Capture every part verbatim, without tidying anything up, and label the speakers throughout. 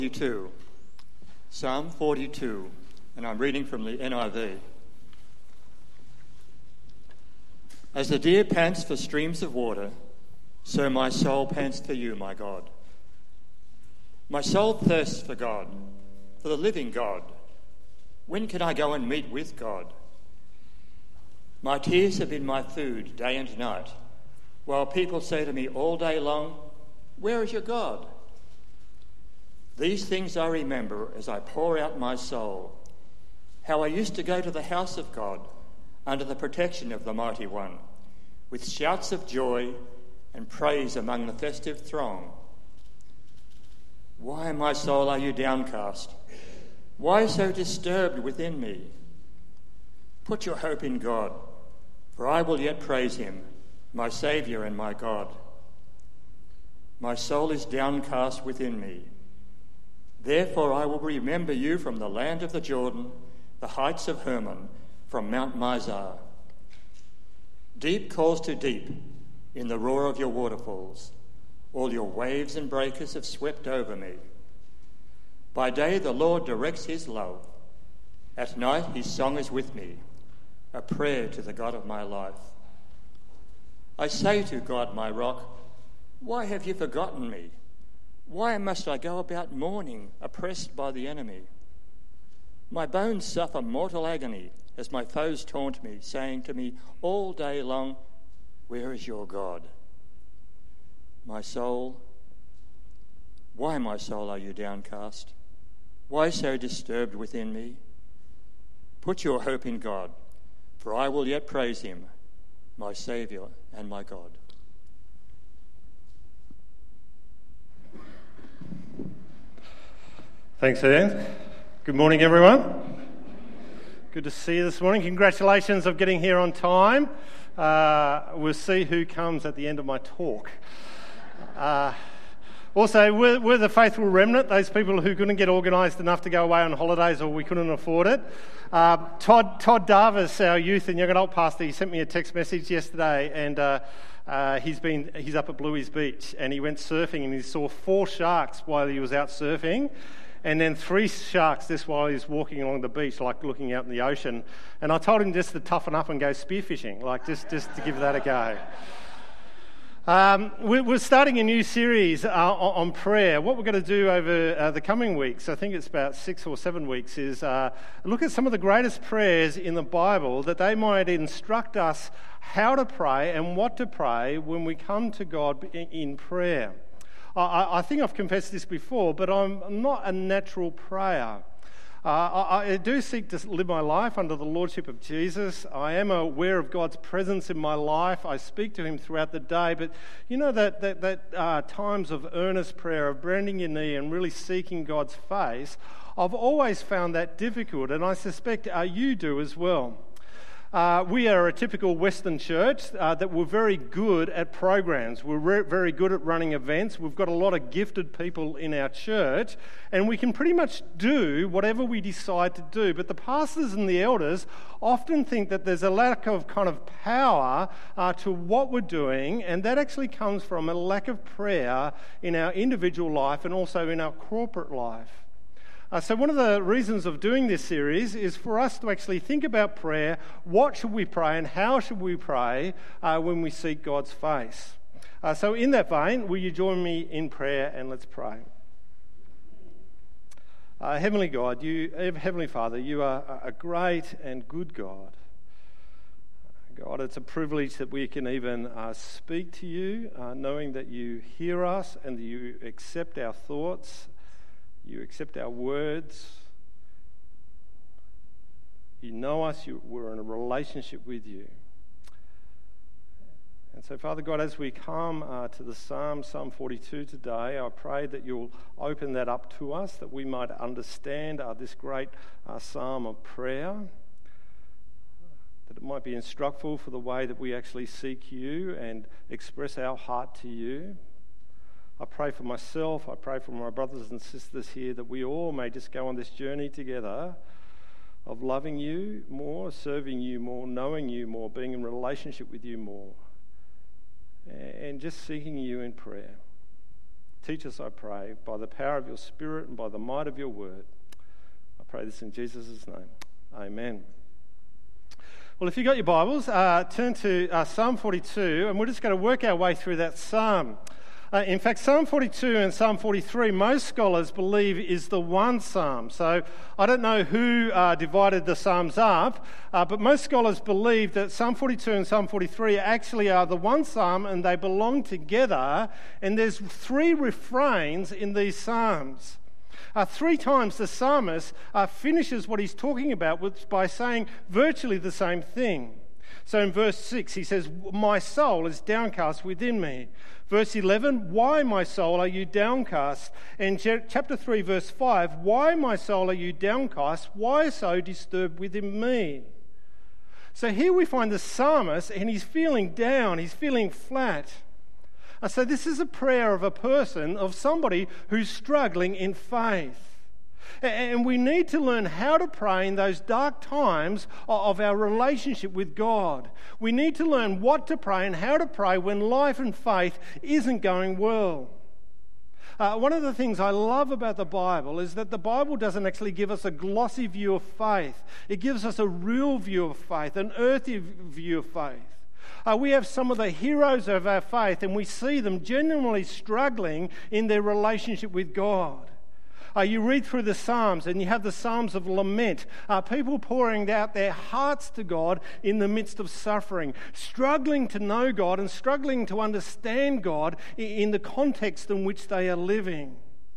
Speaker 1: forty-two. Psalm forty-two, and I'm reading from the N I V. As the deer pants for streams of water, so my soul pants for you, my God. My soul thirsts for God, for the living God. When can I go and meet with God? My tears have been my food day and night, while people say to me all day long, "Where is your God?" These things I remember as I pour out my soul, how I used to go to the house of God under the protection of the Mighty One, with shouts of joy and praise among the festive throng. Why, my soul, are you downcast? Why so disturbed within me? Put your hope in God, for I will yet praise him, my Saviour and my God. My soul is downcast within me. Therefore I will remember you from the land of the Jordan, the heights of Hermon, from Mount Mizar. Deep calls to deep in the roar of your waterfalls. All your waves and breakers have swept over me. By day the Lord directs his love. At night his song is with me, a prayer to the God of my life. I say to God, my rock, why have you forgotten me? Why must I go about mourning, oppressed by the enemy? My bones suffer mortal agony as my foes taunt me, saying to me all day long, "Where is your God?" My soul, why, my soul, are you downcast? Why so disturbed within me? Put your hope in God, for I will yet praise him, my Saviour and my God.
Speaker 2: Thanks, Ian. Good morning, everyone. Good to see you this morning. Congratulations on getting here on time. Uh, we'll see who comes at the end of my talk. Uh, also, we're, we're the faithful remnant, those people who couldn't get organised enough to go away on holidays or we couldn't afford it. Uh, Todd Todd Darvis, our youth and young adult pastor, he sent me a text message yesterday, and uh, uh, he's been he's up at Bluey's Beach, and he went surfing and he saw four sharks while he was out surfing. And then three sharks just while he's walking along the beach, like looking out in the ocean. And I told him just to toughen up and go spearfishing, like just, just to give that a go. Um, we're starting a new series uh, on prayer. What we're going to do over uh, the coming weeks, I think it's about six or seven weeks, is uh, look at some of the greatest prayers in the Bible, that they might instruct us how to pray and what to pray when we come to God in prayer. I, I think I've confessed this before, but I'm not a natural prayer. Uh, I, I do seek to live my life under the lordship of Jesus. I am aware of God's presence in my life. I speak to him throughout the day. But you know that that, that uh, times of earnest prayer, of bending your knee and really seeking God's face, I've always found that difficult, and I suspect uh, you do as well. Uh, we are a typical Western church uh, that we're very good at programs. We're re- very good at running events. We've got a lot of gifted people in our church, and we can pretty much do whatever we decide to do. But the pastors and the elders often think that there's a lack of kind of power uh, to what we're doing, and that actually comes from a lack of prayer in our individual life and also in our corporate life. Uh, so one of the reasons of doing this series is for us to actually think about prayer. What should we pray and how should we pray uh, when we seek God's face? Uh, so in that vein, will you join me in prayer and let's pray. Uh, Heavenly God, you, Heavenly Father, you are a great and good God. God, it's a privilege that we can even uh, speak to you, uh, knowing that you hear us and that you accept our thoughts. You accept our words. You know us. You, we're in a relationship with you. And so, Father God, as we come uh, to the Psalm, Psalm forty-two today, I pray that you'll open that up to us, that we might understand uh, this great uh, psalm of prayer, that it might be instructful for the way that we actually seek you and express our heart to you. I pray for myself, I pray for my brothers and sisters here, that we all may just go on this journey together of loving you more, serving you more, knowing you more, being in relationship with you more, and just seeking you in prayer. Teach us, I pray, by the power of your Spirit and by the might of your word. I pray this in Jesus' name. Amen. Well, if you've got your Bibles, uh, turn to uh, Psalm forty-two, and we're just going to work our way through that psalm. Uh, in fact, Psalm forty-two and Psalm forty-three, most scholars believe is the one psalm. So I don't know who uh, divided the psalms up, uh, but most scholars believe that Psalm forty-two and Psalm forty-three actually are the one psalm and they belong together. And there's three refrains in these psalms. Uh, three times the psalmist uh, finishes what he's talking about with, by saying virtually the same thing. So in verse six, he says, "My soul is downcast within me." Verse eleven, "Why, my soul, are you downcast?" And chapter three, verse five, "Why, my soul, are you downcast? Why so disturbed within me?" So here we find the psalmist, and he's feeling down, he's feeling flat. And so this is a prayer of a person, of somebody who's struggling in faith. And we need to learn how to pray in those dark times of our relationship with God. We need to learn what to pray and how to pray when life and faith isn't going well. Uh, one of the things I love about the Bible is that the Bible doesn't actually give us a glossy view of faith. It gives us a real view of faith, an earthy view of faith. Uh, we have some of the heroes of our faith, and we see them genuinely struggling in their relationship with God. Uh, you read through the Psalms, and you have the Psalms of lament, uh, people pouring out their hearts to God in the midst of suffering, struggling to know God and struggling to understand God in the context in which they are living.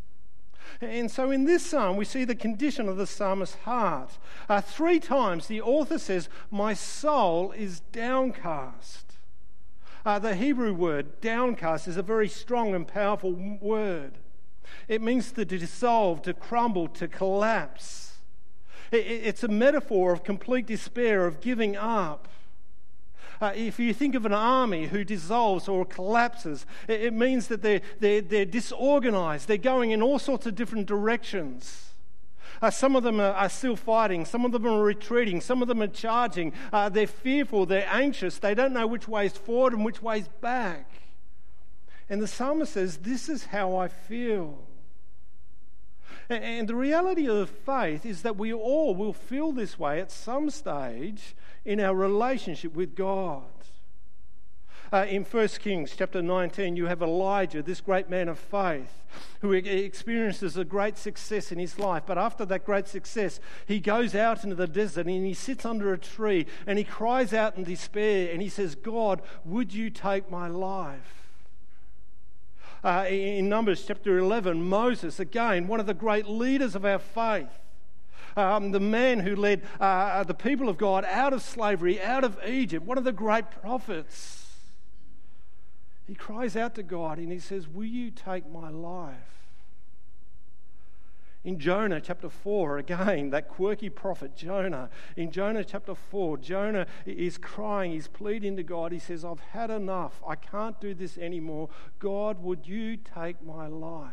Speaker 2: And so in this psalm, we see the condition of the psalmist's heart. Uh, three times the author says, "My soul is downcast." Uh, the Hebrew word downcast is a very strong and powerful word. It means to dissolve, to crumble, to collapse. It, it's a metaphor of complete despair, of giving up. Uh, if you think of an army who dissolves or collapses, it, it means that they're, they're, they're disorganized. They're going in all sorts of different directions. Uh, some of them are, are still fighting. Some of them are retreating. Some of them are charging. Uh, they're fearful. They're anxious. They don't know which way is forward and which way is back. And the psalmist says, "This is how I feel." And, and the reality of faith is that we all will feel this way at some stage in our relationship with God. Uh, in First Kings chapter nineteen, you have Elijah, this great man of faith, who experiences a great success in his life. But after that great success, he goes out into the desert and he sits under a tree and he cries out in despair and he says, "God, would you take my life?" Uh, in Numbers chapter eleven, Moses, again, one of the great leaders of our faith, um, the man who led uh, the people of God out of slavery, out of Egypt, one of the great prophets. He cries out to God and he says, "Will you take my life?" In Jonah chapter four, again, that quirky prophet Jonah, in Jonah chapter four, Jonah is crying, he's pleading to God. He says, "I've had enough. I can't do this anymore. God, would you take my life?"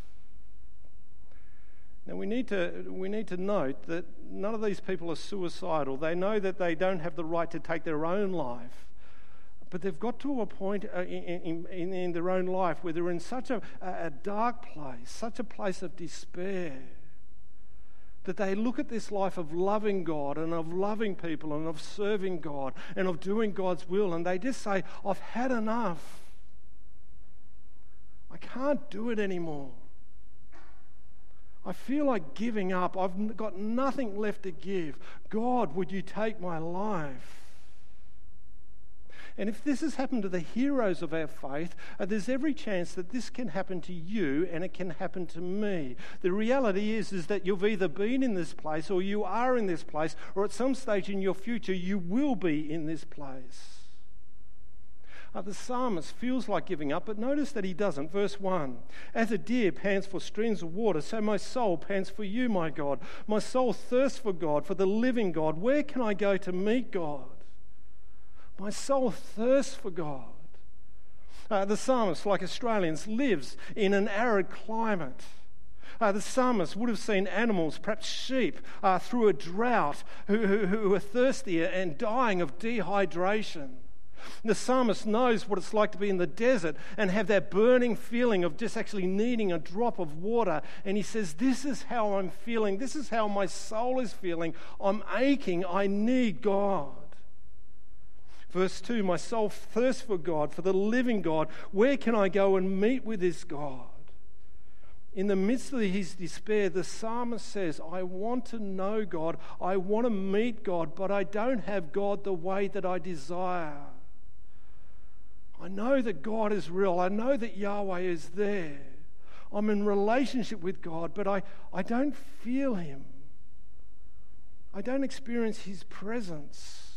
Speaker 2: Now we need to we need to note that none of these people are suicidal. They know that they don't have the right to take their own life. But they've got to a point in, in, in their own life where they're in such a, a dark place, such a place of despair, that they look at this life of loving God and of loving people and of serving God and of doing God's will, and they just say, "I've had enough. I can't do it anymore. I feel like giving up. I've got nothing left to give. God, would you take my life?" And if this has happened to the heroes of our faith, uh, there's every chance that this can happen to you and it can happen to me. The reality is, is that you've either been in this place or you are in this place, or at some stage in your future you will be in this place. Uh, the psalmist feels like giving up, but notice that he doesn't. Verse one, "As a deer pants for streams of water, so my soul pants for you, my God. My soul thirsts for God, for the living God. Where can I go to meet God?" My soul thirsts for God. Uh, the psalmist, like Australians, lives in an arid climate. Uh, the psalmist would have seen animals, perhaps sheep, uh, through a drought, who, who, who were thirsty and dying of dehydration. The psalmist knows what it's like to be in the desert and have that burning feeling of just actually needing a drop of water. And he says, this is how I'm feeling. This is how my soul is feeling. I'm aching. I need God. Verse two, my soul thirsts for God, for the living God. Where can I go and meet with this God? In the midst of his despair, the psalmist says, I want to know God. I want to meet God, but I don't have God the way that I desire. I know that God is real. I know that Yahweh is there. I'm in relationship with God, but I, I don't feel him. I don't experience his presence.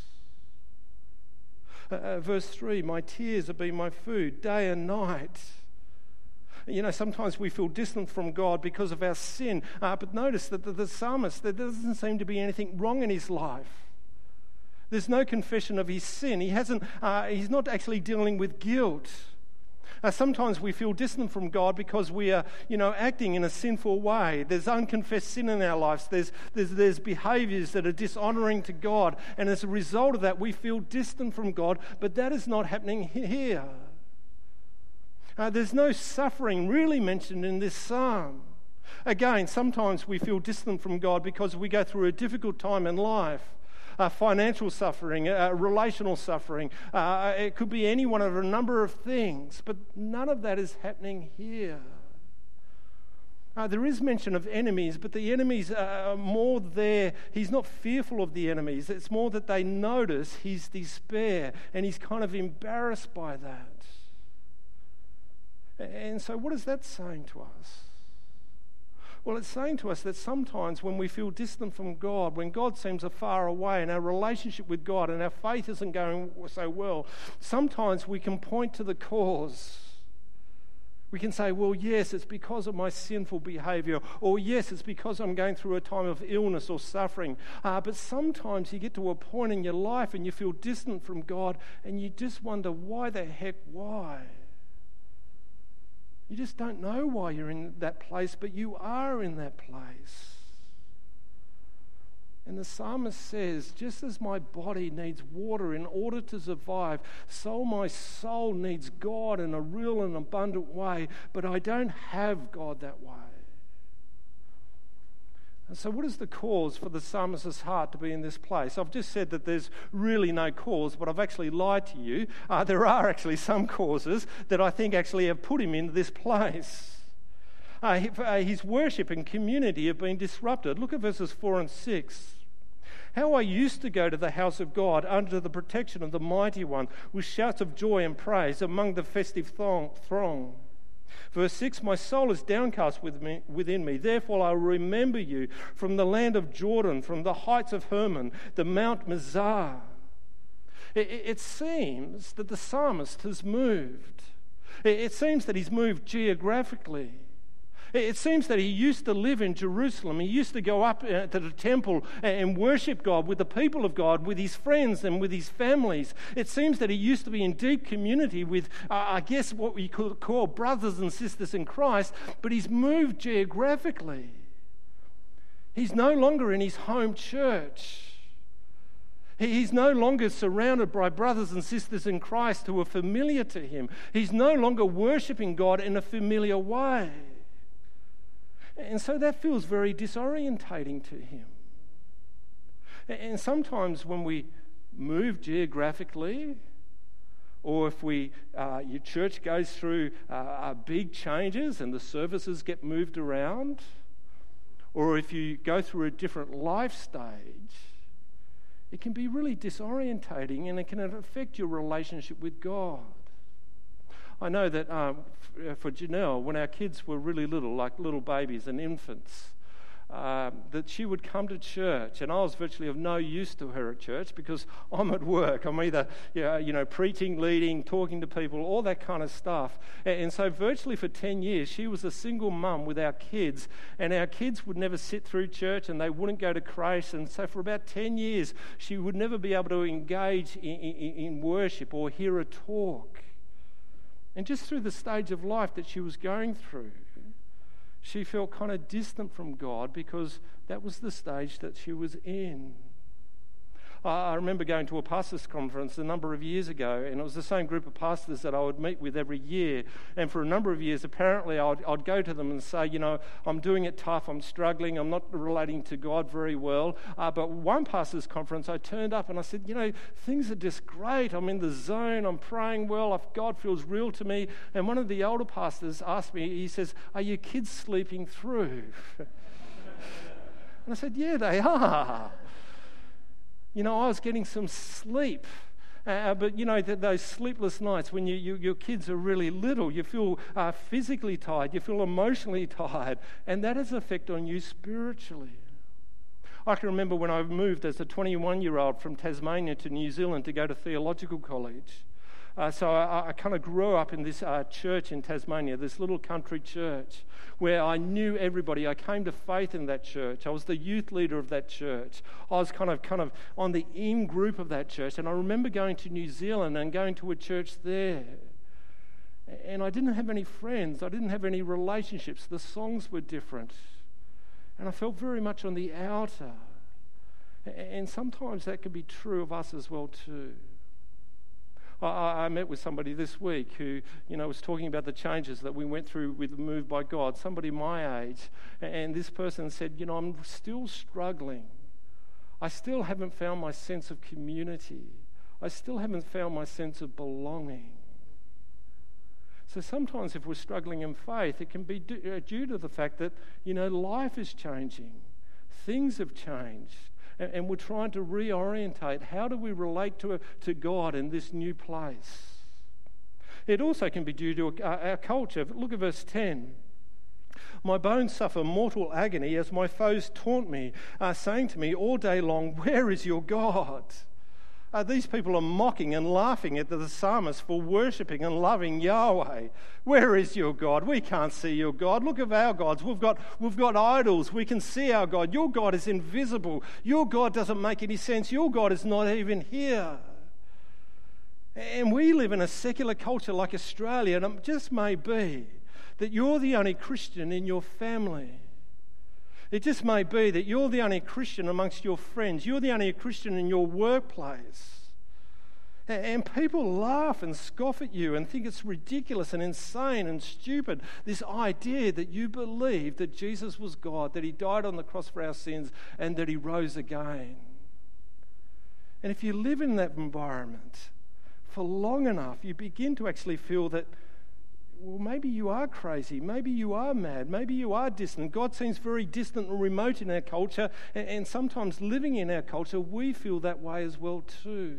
Speaker 2: Uh, verse three, my tears have been my food day and night. You know, sometimes we feel distant from God because of our sin, uh, but notice that the, the psalmist, there doesn't seem to be anything wrong in his life. There's no confession of his sin. He hasn't. Uh, he's not actually dealing with guilt. Uh, sometimes we feel distant from God because we are, you know, acting in a sinful way. There's unconfessed sin in our lives. There's, there's, there's behaviours that are dishonouring to God. And as a result of that, we feel distant from God. But that is not happening here. Uh, there's no suffering really mentioned in this psalm. Again, sometimes we feel distant from God because we go through a difficult time in life. Uh, financial suffering, uh, relational suffering. Uh, it could be any one of a number of things, but none of that is happening here. Uh, there is mention of enemies, but the enemies are more there. He's not fearful of the enemies. It's more that they notice his despair, and he's kind of embarrassed by that. And so what is that saying to us? Well, it's saying to us that sometimes when we feel distant from God, when God seems far away and our relationship with God and our faith isn't going so well, sometimes we can point to the cause. We can say, well, yes, it's because of my sinful behavior, or yes, it's because I'm going through a time of illness or suffering. Uh, but sometimes you get to a point in your life and you feel distant from God and you just wonder, why the heck, why? You just don't know why you're in that place, but you are in that place. And the psalmist says, just as my body needs water in order to survive, so my soul needs God in a real and abundant way, but I don't have God that way. And so what is the cause for the psalmist's heart to be in this place? I've just said that there's really no cause, but I've actually lied to you. Uh, there are actually some causes that I think actually have put him into this place. Uh, his worship and community have been disrupted. Look at verses four and six. How I used to go to the house of God under the protection of the Mighty One with shouts of joy and praise among the festive throng. Verse six, my soul is downcast within me. Therefore I will remember you from the land of Jordan, from the heights of Hermon, the Mount Mizar. It, it seems that the psalmist has moved. It, it seems that he's moved geographically. It seems that he used to live in Jerusalem. He used to go up to the temple and worship God with the people of God, with his friends and with his families. It seems that he used to be in deep community with, uh, I guess, what we could call brothers and sisters in Christ, but he's moved geographically. He's no longer in his home church. He's no longer surrounded by brothers and sisters in Christ who are familiar to him. He's no longer worshiping God in a familiar way. And so that feels very disorientating to him. And sometimes when we move geographically, or if we uh, your church goes through uh, big changes and the services get moved around, or if you go through a different life stage, it can be really disorientating and it can affect your relationship with God. I know that um, for Janelle, when our kids were really little, like little babies and infants, uh, that she would come to church, and I was virtually of no use to her at church because I'm at work. I'm either, you know, you know preaching, leading, talking to people, all that kind of stuff. And, and so virtually for ten years, she was a single mum with our kids, and our kids would never sit through church and they wouldn't go to Christ. And so for about ten years, she would never be able to engage in, in, in worship or hear a talk. And just through the stage of life that she was going through, she felt kind of distant from God because that was the stage that she was in. I remember going to a pastors' conference a number of years ago, and it was the same group of pastors that I would meet with every year. And for a number of years, apparently, I'd, I'd go to them and say, you know, I'm doing it tough, I'm struggling, I'm not relating to God very well. Uh, but one pastors' conference, I turned up and I said, you know, things are just great. I'm in the zone, I'm praying well, God feels real to me. And one of the older pastors asked me, he says, are your kids sleeping through? And I said, yeah, they are. You know, I was getting some sleep, uh, but, you know, th- those sleepless nights when you, you, your kids are really little, you feel uh, physically tired, you feel emotionally tired, and that has an effect on you spiritually. I can remember when I moved as a twenty-one-year-old from Tasmania to New Zealand to go to theological college. Uh, so I, I kind of grew up in this uh, church in Tasmania, this little country church, where I knew everybody. I came to faith in that church. I was the youth leader of that church. I was kind of kind of on the in group of that church. And I remember going to New Zealand and going to a church there. And I didn't have any friends. I didn't have any relationships. The songs were different. And I felt very much on the outer. And sometimes that can be true of us as well too. I, I met with somebody this week who, you know, was talking about the changes that we went through with Moved by God, somebody my age, and this person said, you know, I'm still struggling. I still haven't found my sense of community. I still haven't found my sense of belonging. So sometimes if we're struggling in faith, it can be due to the fact that, you know, life is changing. Things have changed. And we're trying to reorientate. How do we relate to, to God in this new place? It also can be due to our culture. Look at verse ten. My bones suffer mortal agony as my foes taunt me, uh, saying to me all day long, where is your God? Uh, these people are mocking and laughing at the psalmist for worshipping and loving Yahweh. Where is your God? We can't see your God. Look at our gods. We've got, we've got idols. We can see our God. Your God is invisible. Your God doesn't make any sense. Your God is not even here. And we live in a secular culture like Australia, and it just may be that you're the only Christian in your family. It just may be that you're the only Christian amongst your friends. You're the only Christian in your workplace. And people laugh and scoff at you and think it's ridiculous and insane and stupid, this idea that you believe that Jesus was God, that he died on the cross for our sins, and that he rose again. And if you live in that environment for long enough, you begin to actually feel that, well, maybe you are crazy, maybe you are mad, maybe you are distant. God seems very distant and remote in our culture, and, and sometimes living in our culture, we feel that way as well too.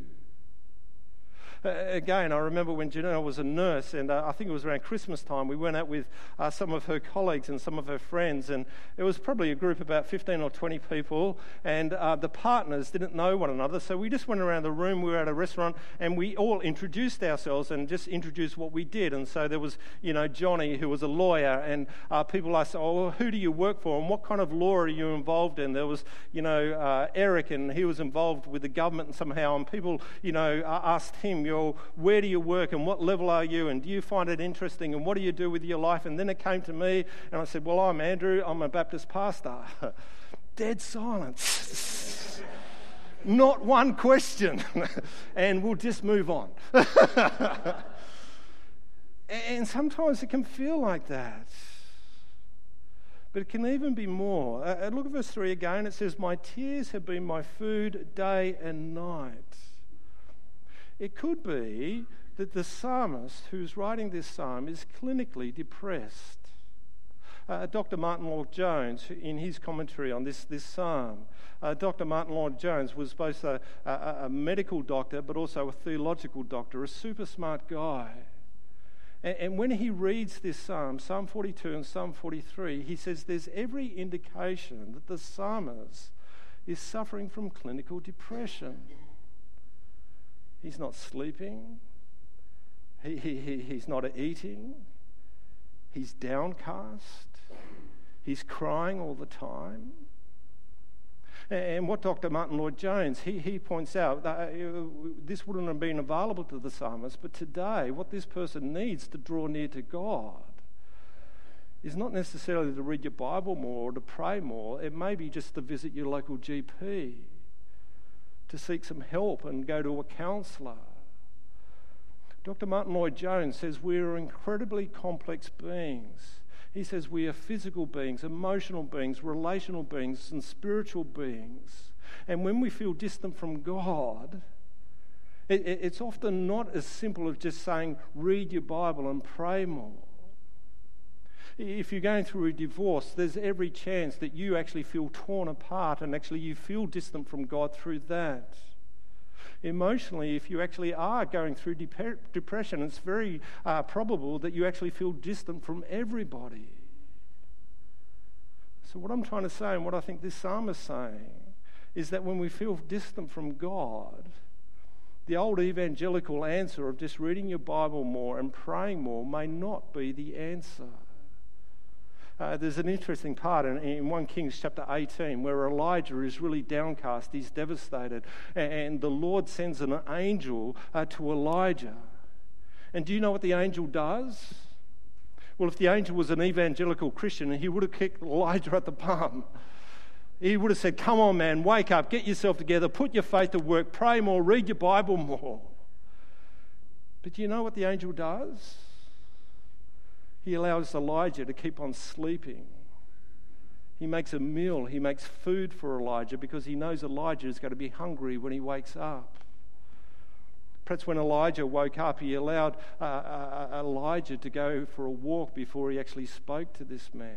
Speaker 2: Again, I remember when Janelle was a nurse, and uh, I think it was around Christmas time, we went out with uh, some of her colleagues and some of her friends, and it was probably a group of about fifteen or twenty people, and uh, the partners didn't know one another, so we just went around the room. We were at a restaurant, and we all introduced ourselves and just introduced what we did. And so there was, you know, Johnny, who was a lawyer, and uh, people asked, oh, well, who do you work for, and what kind of law are you involved in? There was, you know, uh, Eric, and he was involved with the government somehow, and people, you know, asked him, where do you work and what level are you and do you find it interesting and what do you do with your life? And then it came to me and I said, well, I'm Andrew, I'm a Baptist pastor. Dead silence. Not one question. And we'll just move on. And sometimes it can feel like that. But it can even be more. Uh, look at verse three again. It says, my tears have been my food day and night. It could be that the psalmist who's writing this psalm is clinically depressed. Uh, Doctor Martin Lloyd-Jones, in his commentary on this, this psalm, uh, Doctor Martin Lloyd-Jones was both a, a, a medical doctor but also a theological doctor, a super smart guy. And, and when he reads this psalm, Psalm forty-two and Psalm forty-three, he says there's every indication that the psalmist is suffering from clinical depression. He's not sleeping. He, he, he, he's not eating. He's downcast. He's crying all the time. And what Doctor Martin Lloyd-Jones, he, he points out, that this wouldn't have been available to the psalmist, but today what this person needs to draw near to God is not necessarily to read your Bible more or to pray more. It may be just to visit your local G P. to seek some help and go to a counsellor. Doctor Martin Lloyd-Jones says we are incredibly complex beings. He says we are physical beings, emotional beings, relational beings, and spiritual beings. And when we feel distant from God, it, it, it's often not as simple as just saying, read your Bible and pray more. If you're going through a divorce, there's every chance that you actually feel torn apart and actually you feel distant from God through that. Emotionally, if you actually are going through dep- depression, it's very uh, probable that you actually feel distant from everybody. So what I'm trying to say, and what I think this psalm is saying, is that when we feel distant from God, the old evangelical answer of just reading your Bible more and praying more may not be the answer. Uh, there's an interesting part in, in First Kings chapter eighteen where Elijah is really downcast, he's devastated, and, and the Lord sends an angel uh, to Elijah. And do you know what the angel does? Well, if the angel was an evangelical Christian, he would have kicked Elijah at the bum. He would have said, come on, man, wake up, get yourself together, put your faith to work, pray more, read your Bible more. But do you know what the angel does? He allows Elijah to keep on sleeping. He makes a meal, he makes food for Elijah because he knows Elijah is going to be hungry when he wakes up. Perhaps when Elijah woke up, he allowed uh, uh, Elijah to go for a walk before he actually spoke to this man.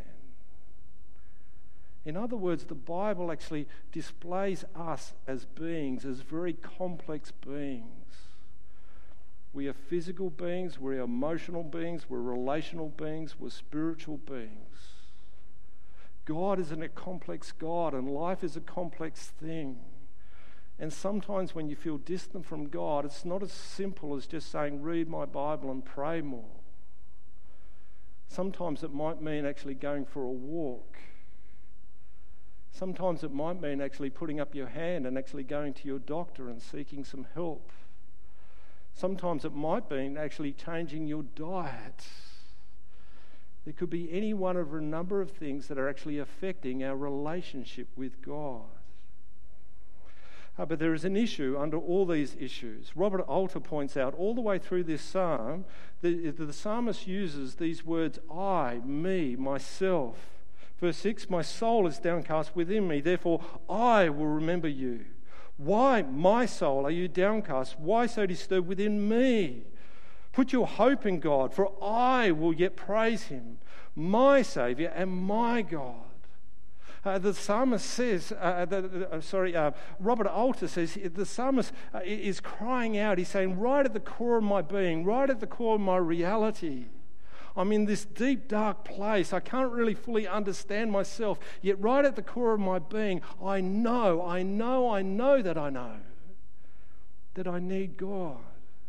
Speaker 2: In other words, the Bible actually displays us as beings, as very complex beings. We are physical beings, we're emotional beings, we're relational beings, we're spiritual beings. God isn't a complex God, and life is a complex thing. And sometimes when you feel distant from God, it's not as simple as just saying, read my Bible and pray more. Sometimes it might mean actually going for a walk. Sometimes it might mean actually putting up your hand and actually going to your doctor and seeking some help. Sometimes it might mean actually changing your diet. There could be any one of a number of things that are actually affecting our relationship with God. Uh, but there is an issue under all these issues. Robert Alter points out all the way through this psalm, the, the psalmist uses these words, I, me, myself. Verse six, my soul is downcast within me, therefore I will remember you. Why, my soul, are you downcast? Why so disturbed within me? Put your hope in God, for I will yet praise him, my Saviour and my God. Uh, the psalmist says, uh, the, uh, sorry, uh, Robert Alter says, the psalmist uh, is crying out. He's saying, right at the core of my being, right at the core of my reality, I'm in this deep, dark place. I can't really fully understand myself. Yet right at the core of my being, I know, I know, I know that I know that I need God.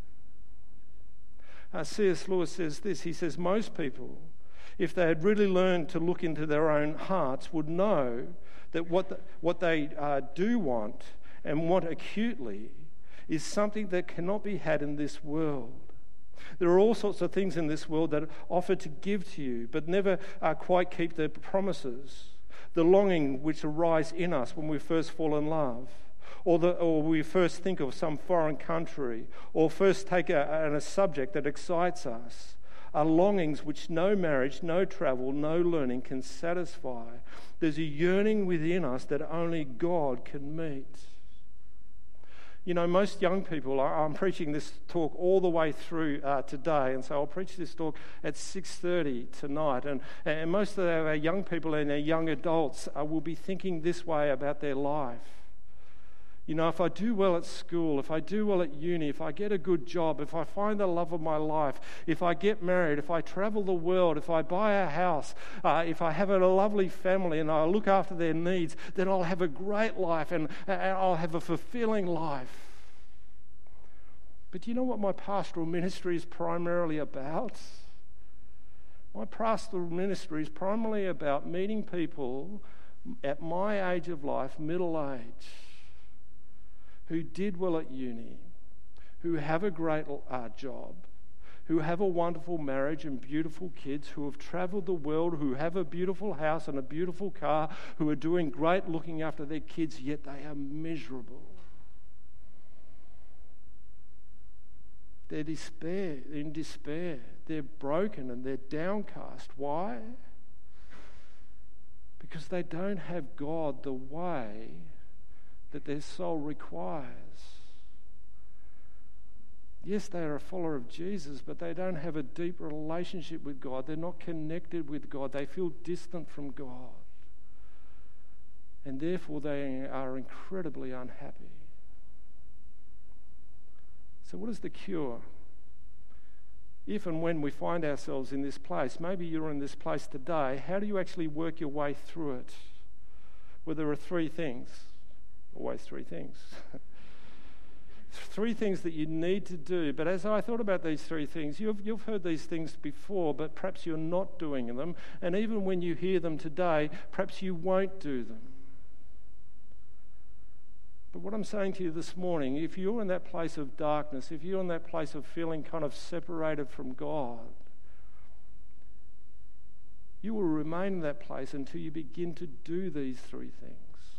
Speaker 2: Uh, C S Lewis says this. He says, most people, if they had really learned to look into their own hearts, would know that what, the, what they uh, do want and want acutely is something that cannot be had in this world. There are all sorts of things in this world that offer to give to you, but never uh, quite keep their promises. The longing which arise in us when we first fall in love, or, the, or we first think of some foreign country, or first take a, a subject that excites us, are longings which no marriage, no travel, no learning can satisfy. There's a yearning within us that only God can meet. You know, most young people, I'm preaching this talk all the way through uh, today, and so I'll preach this talk at six thirty tonight, and, and most of our young people and our young adults uh, will be thinking this way about their life. You know, if I do well at school, if I do well at uni, if I get a good job, if I find the love of my life, if I get married, if I travel the world, if I buy a house, uh, if I have a lovely family and I look after their needs, then I'll have a great life and, and I'll have a fulfilling life. But do you know what my pastoral ministry is primarily about? My pastoral ministry is primarily about meeting people at my age of life, middle age, who did well at uni, who have a great uh, job, who have a wonderful marriage and beautiful kids, who have travelled the world, who have a beautiful house and a beautiful car, who are doing great looking after their kids, yet they are miserable. They're despair, they're in despair. They're broken and they're downcast. Why? Because they don't have God the way that their soul requires. Yes, they are a follower of Jesus, but they don't have a deep relationship with God. They're not connected with God. They feel distant from God. And therefore they are incredibly unhappy. So what is the cure? If and when we find ourselves in this place, maybe you're in this place today, how do you actually work your way through it? Well, there are three things. Always three things. Three things that you need to do. But as I thought about these three things, you've, you've heard these things before, but perhaps you're not doing them. And even when you hear them today, perhaps you won't do them. But what I'm saying to you this morning, if you're in that place of darkness, if you're in that place of feeling kind of separated from God, you will remain in that place until you begin to do these three things.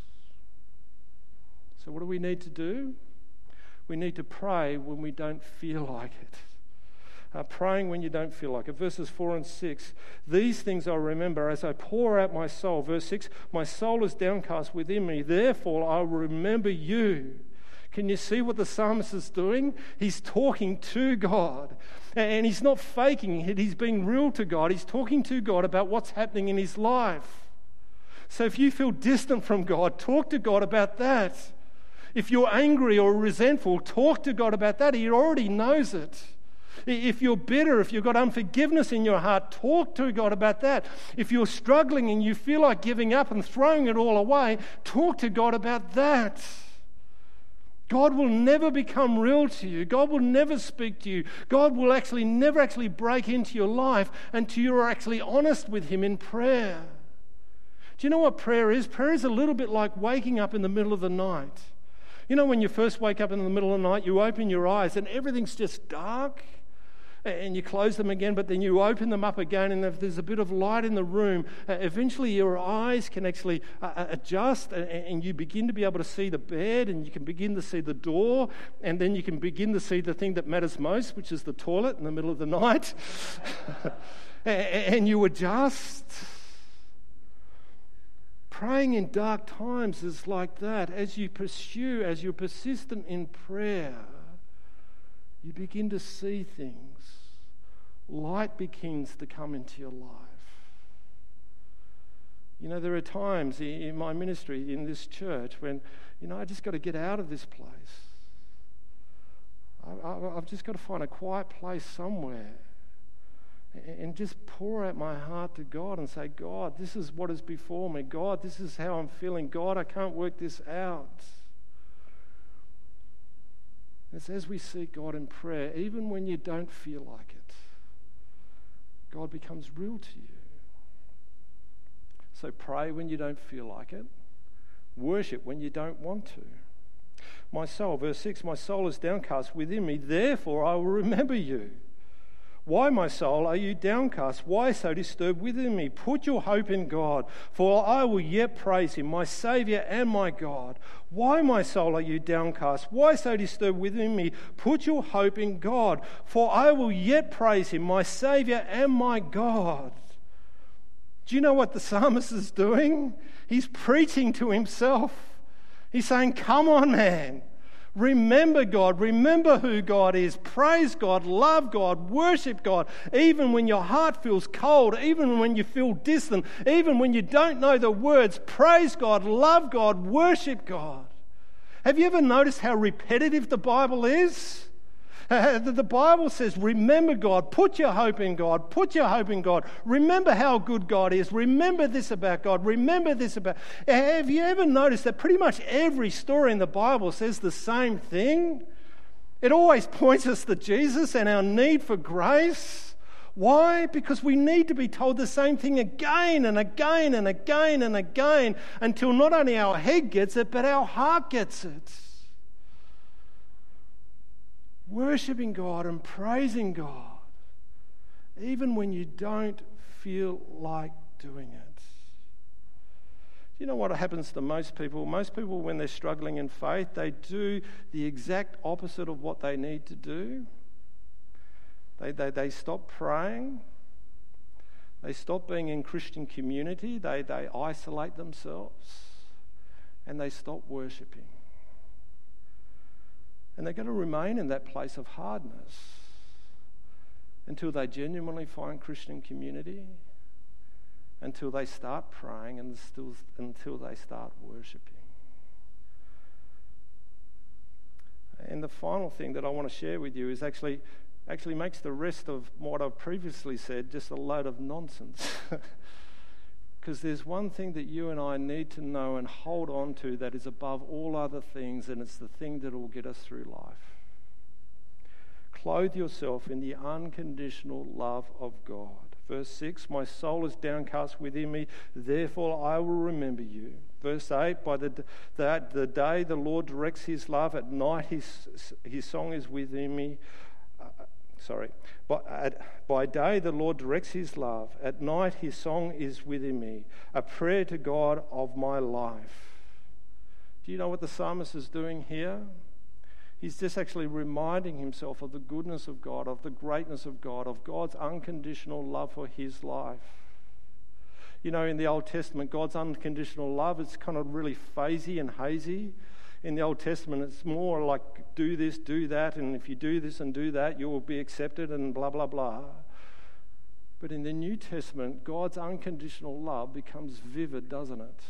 Speaker 2: So what do we need to do? We need to pray when we don't feel like it. Uh, praying when you don't feel like it. Verses four and six. These things I remember as I pour out my soul. Verse six. My soul is downcast within me. Therefore I will remember you. Can you see what the psalmist is doing? He's talking to God. And he's not faking it. He's being real to God. He's talking to God about what's happening in his life. So if you feel distant from God, talk to God about that. If you're angry or resentful, talk to God about that. He already knows it. If you're bitter, if you've got unforgiveness in your heart, talk to God about that. If you're struggling and you feel like giving up and throwing it all away, talk to God about that. God will never become real to you. God will never speak to you. God will actually never actually break into your life until you're actually honest with him in prayer. Do you know what prayer is? Prayer is a little bit like waking up in the middle of the night. You know, when you first wake up in the middle of the night, you open your eyes and everything's just dark and you close them again, but then you open them up again and if there's a bit of light in the room, uh, eventually your eyes can actually uh, adjust and, and you begin to be able to see the bed and you can begin to see the door and then you can begin to see the thing that matters most, which is the toilet in the middle of the night. And you adjust. Praying in dark times is like that. As you pursue, as you're persistent in prayer, you begin to see things. Light begins to come into your life. You know, there are times in my ministry, in this church, when, you know, I just got to get out of this place. I, I, I've just got to find a quiet place somewhere and just pour out my heart to God and say, God, this is what is before me. God, this is how I'm feeling. God, I can't work this out. It's as we seek God in prayer, even when you don't feel like it, God becomes real to you. So pray when you don't feel like it. Worship when you don't want to. My soul, verse six, my soul is downcast within me, therefore I will remember you. Why, my soul, are you downcast? Why so disturbed within me? Put your hope in God, for I will yet praise him, my Saviour and my God. Why, my soul, are you downcast? Why so disturbed within me? Put your hope in God, for I will yet praise him, my Saviour and my God. Do you know what the psalmist is doing? He's preaching to himself. He's saying, come on, man. Remember God, remember who God is, praise God, love God, worship God, even when your heart feels cold, even when you feel distant, even when you don't know the words, praise God, love God, worship God. Have you ever noticed how repetitive the Bible is? Uh, the, the Bible says, remember God, put your hope in God, put your hope in God. Remember how good God is. Remember this about God. Remember this about... Have you ever noticed that pretty much every story in the Bible says the same thing? It always points us to Jesus and our need for grace. Why? Because we need to be told the same thing again and again and again and again until not only our head gets it, but our heart gets it. Worshiping God and praising God, even when you don't feel like doing it. Do you know what happens to most people? Most people, when they're struggling in faith, they do the exact opposite of what they need to do. They, they, they stop praying. They stop being in Christian community. They, they isolate themselves. And they stop worshipping. And they're going to remain in that place of hardness until they genuinely find Christian community, until they start praying, and still, until they start worshipping. And the final thing that I want to share with you is actually actually makes the rest of what I've previously said just a load of nonsense. Because there's one thing that you and I need to know and hold on to that is above all other things, and it's the thing that will get us through life. Clothe yourself in the unconditional love of God. Verse six, my soul is downcast within me, therefore I will remember you. Verse eight, by the, the, the day the Lord directs his love, at night his, his song is within me. Uh, sorry. By, at, by day the Lord directs his love, at night his song is within me, a prayer to God of my life. Do you know what the psalmist is doing here? He's just actually reminding himself of the goodness of God, of the greatness of God, of God's unconditional love for his life. You know, in the Old Testament, God's unconditional love, it's kind of really phasey and hazy. In the Old Testament, it's more like do this, do that, and if you do this and do that, you will be accepted and blah, blah, blah. But in the New Testament, God's unconditional love becomes vivid, doesn't it?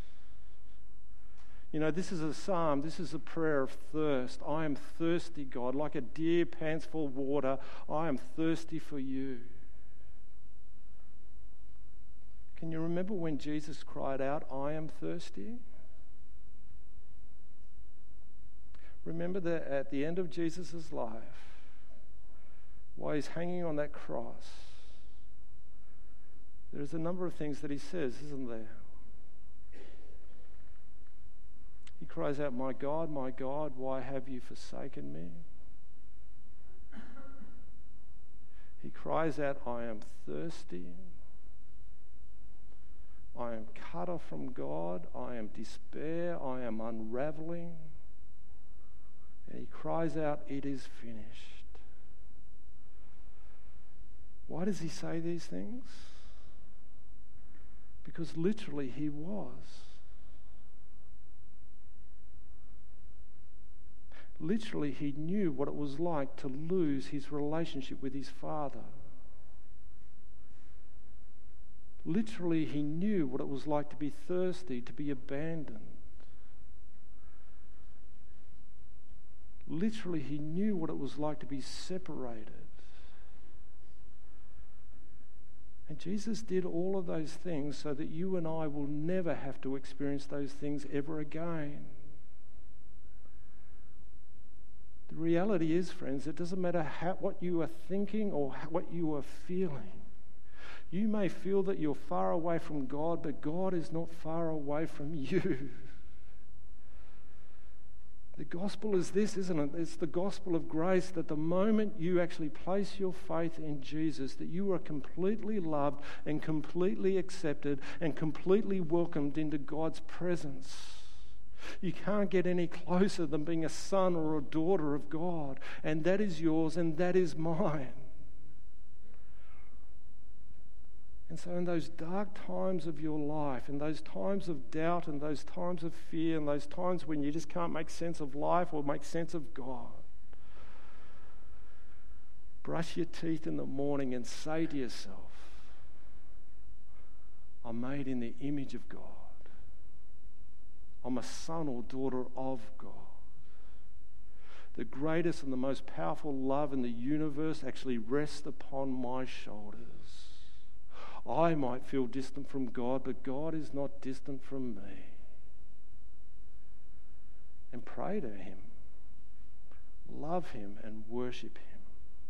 Speaker 2: You know, this is a psalm, this is a prayer of thirst. I am thirsty, God, like a deer pants for water. I am thirsty for you. Can you remember when Jesus cried out, I am thirsty? Remember that at the end of Jesus' life, while he's hanging on that cross, there's a number of things that he says, isn't there? He cries out, my God, my God, why have you forsaken me? He cries out, I am thirsty. I am cut off from God. I am despair. I am unraveling. And he cries out, it is finished. Why does he say these things? Because literally he was. Literally, he knew what it was like to lose his relationship with his Father. Literally, he knew what it was like to be thirsty, to be abandoned. Literally, he knew what it was like to be separated. And Jesus did all of those things so that you and I will never have to experience those things ever again. The reality is, friends, it doesn't matter how, what you are thinking or how, what you are feeling. You may feel that you're far away from God, but God is not far away from you. The gospel is this, isn't it? It's the gospel of grace, that the moment you actually place your faith in Jesus, that you are completely loved and completely accepted and completely welcomed into God's presence. You can't get any closer than being a son or a daughter of God, and that is yours and that is mine. And so in those dark times of your life, in those times of doubt and those times of fear and those times when you just can't make sense of life or make sense of God, brush your teeth in the morning and say to yourself, I'm made in the image of God. I'm a son or daughter of God. The greatest and the most powerful love in the universe actually rests upon my shoulders. I might feel distant from God, but God is not distant from me. And pray to him. Love him and worship him.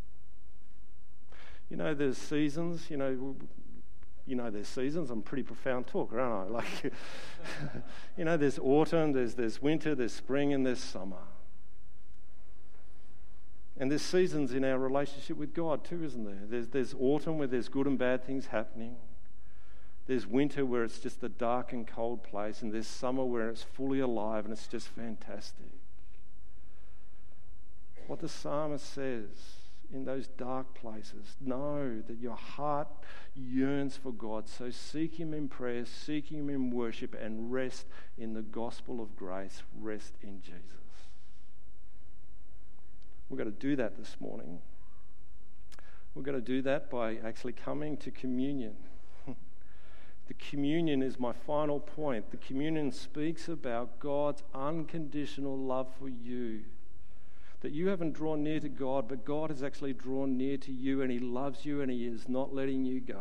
Speaker 2: You know, there's seasons, you know, you know, there's seasons. I'm a pretty profound talker, aren't I? Like, you know, there's autumn, there's, there's winter, there's spring, and there's summer. And there's seasons in our relationship with God too, isn't there? There's, there's autumn where there's good and bad things happening. There's winter where it's just a dark and cold place. And there's summer where it's fully alive and it's just fantastic. What the psalmist says in those dark places, know that your heart yearns for God. So seek him in prayer, seek him in worship, and rest in the gospel of grace. Rest in Jesus. We're going to do that this morning. We're going to do that by actually coming to communion. The communion is my final point. The communion speaks about God's unconditional love for you. That you haven't drawn near to God, but God has actually drawn near to you, and he loves you, and he is not letting you go.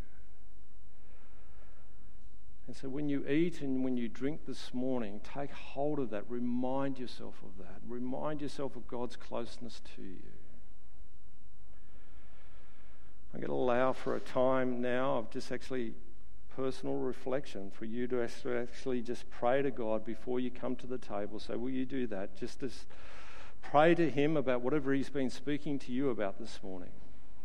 Speaker 2: And so when you eat and when you drink this morning, take hold of that. Remind yourself of that. Remind yourself of God's closeness to you. I'm going to allow for a time now of just actually personal reflection for you to actually just pray to God before you come to the table. So will you do that? Just as pray to him about whatever he's been speaking to you about this morning.